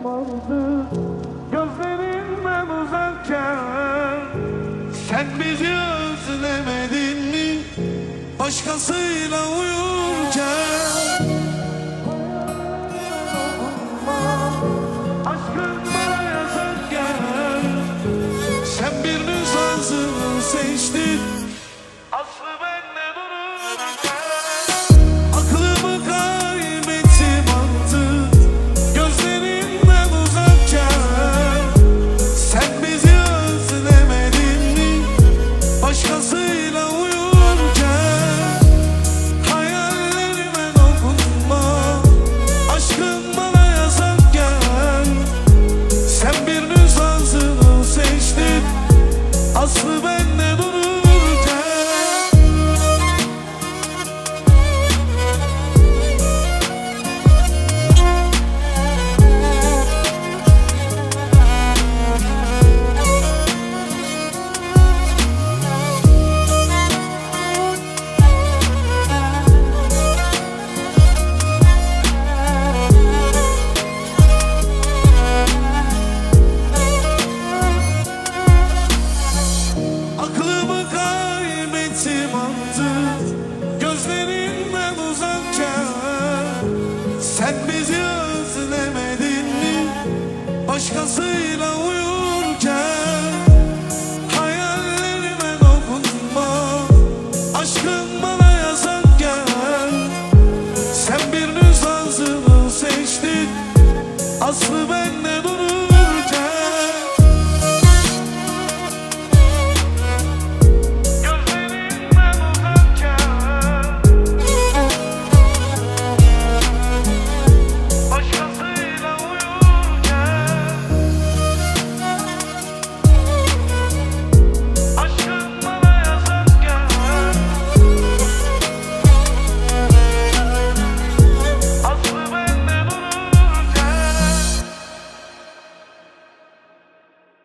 kıymetim aldı gözlerinden uzarken. Sen bizi özlemedin mi başkasıyla uyurken? Aşkın bana yazarken Sen bir nüshasını seçtin, aslı bende dururken. aklımı kaybettim artık gözlerinden uzarken. Sen bizi özlemedin mi başkasıyla uyurken? Hayallerime dokunma aşkın bana yazarken. Sen bir nüshasını seçtin, aslı bende dururken. Aklımı kaybettim artık gözlerinden uzarken. Sen bizi özlemedin mi başkasıyla uyurken?